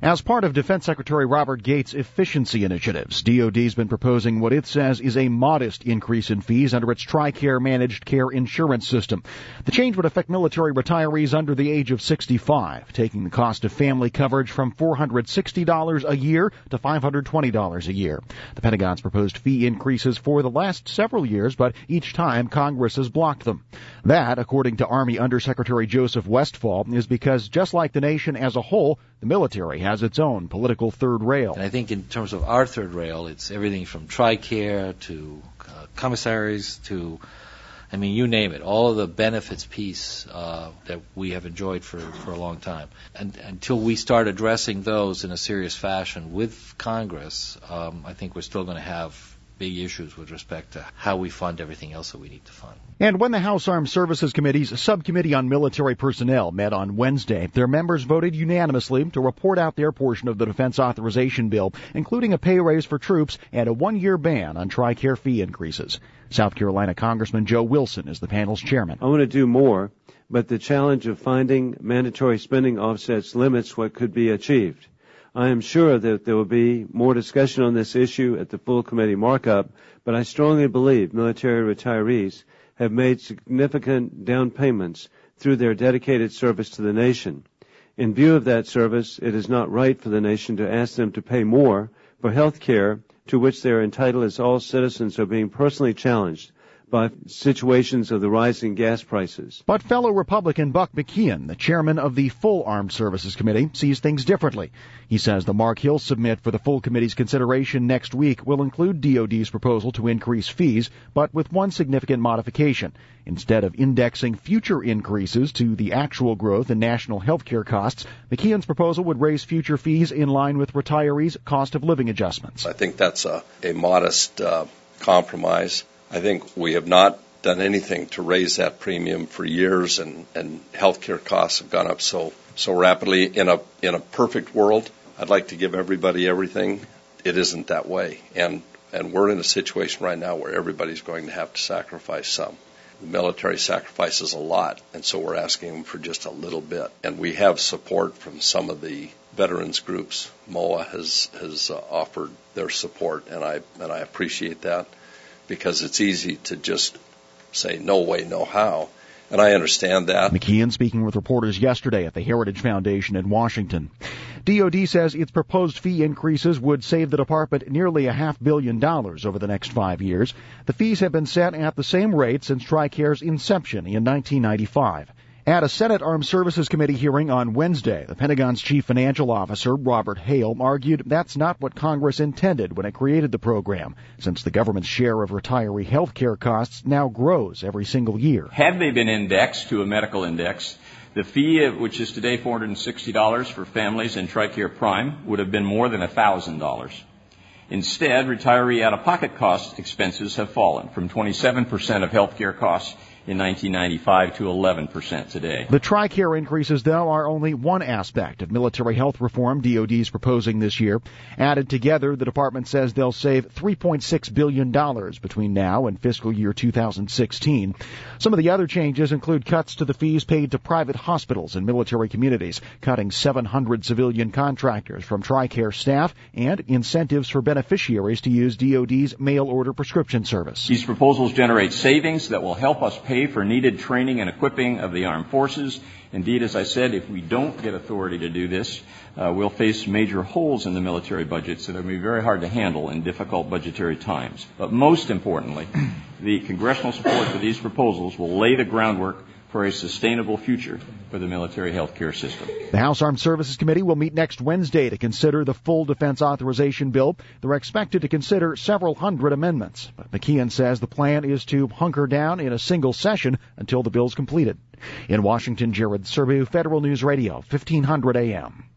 As part of Defense Secretary Robert Gates' efficiency initiatives, DoD's been proposing what it says is a modest increase in fees under its TRICARE managed care insurance system. The change would affect military retirees under the age of 65, taking the cost of family coverage from $460 a year to $520 a year. The Pentagon's proposed fee increases for the last several years, but each time Congress has blocked them. That, according to Army Undersecretary Joseph Westfall, is because just like the nation as a whole, the military has its own political third rail. And I think in terms of our third rail, it's everything from TRICARE to commissaries to, you name it, all of the benefits piece that we have enjoyed for a long time. And until we start addressing those in a serious fashion with Congress, I think we're still going to have big issues with respect to how we fund everything else that we need to fund. And when the House Armed Services Committee's Subcommittee on Military Personnel met on Wednesday, their members voted unanimously to report out their portion of the defense authorization bill, including a pay raise for troops and a one-year ban on TRICARE fee increases. South Carolina Congressman Joe Wilson is the panel's chairman. I want to do more, but the challenge of finding mandatory spending offsets limits what could be achieved. I am sure that there will be more discussion on this issue at the full committee markup, but I strongly believe military retirees have made significant down payments through their dedicated service to the nation. In view of that service, it is not right for the nation to ask them to pay more for health care to which they are entitled, as all citizens are being personally challenged by situations of the rising gas prices. But fellow Republican Buck McKeon, the chairman of the full Armed Services Committee, sees things differently. He says the mark he'll submit for the full committee's consideration next week will include DoD's proposal to increase fees, but with one significant modification. Instead of indexing future increases to the actual growth in national health care costs, McKeon's proposal would raise future fees in line with retirees' cost of living adjustments. I think that's a modest compromise. I think we have not done anything to raise that premium for years, and healthcare costs have gone up so rapidly. In a perfect world, I'd like to give everybody everything. It isn't that way, and we're in a situation right now where everybody's going to have to sacrifice some. The military sacrifices a lot, and so we're asking them for just a little bit. And we have support from some of the veterans groups. MOA has offered their support, and I appreciate that, because it's easy to just say no way, no how. And I understand that. McKeon speaking with reporters yesterday at the Heritage Foundation in Washington. DoD says its proposed fee increases would save the department nearly $500 million over the next 5 years. The fees have been set at the same rate since TRICARE's inception in 1995. At a Senate Armed Services Committee hearing on Wednesday, the Pentagon's chief financial officer, Robert Hale, argued that's not what Congress intended when it created the program, since the government's share of retiree health care costs now grows every single year. Had they been indexed to a medical index, the fee, which is today $460 for families in TRICARE Prime, would have been more than $1,000. Instead, retiree out-of-pocket cost expenses have fallen from 27% of health care costs in 1995 to 11% today. The TRICARE increases, though, are only one aspect of military health reform DoD is proposing this year. Added together, the department says they'll save $3.6 billion between now and fiscal year 2016. Some of the other changes include cuts to the fees paid to private hospitals and military communities, cutting 700 civilian contractors from TRICARE staff, and incentives for beneficiaries to use DoD's mail-order prescription service. These proposals generate savings that will help us pay for needed training and equipping of the armed forces. Indeed, as I said, if we don't get authority to do this, we'll face major holes in the military budgets that will be very hard to handle in difficult budgetary times. But most importantly, the congressional support for these proposals will lay the groundwork for a sustainable future for the military health care system. The House Armed Services Committee will meet next Wednesday to consider the full defense authorization bill. They're expected to consider several hundred amendments, but McKeon says the plan is to hunker down in a single session until the bill's completed. In Washington, Jared Serbu, Federal News Radio, 1500 AM.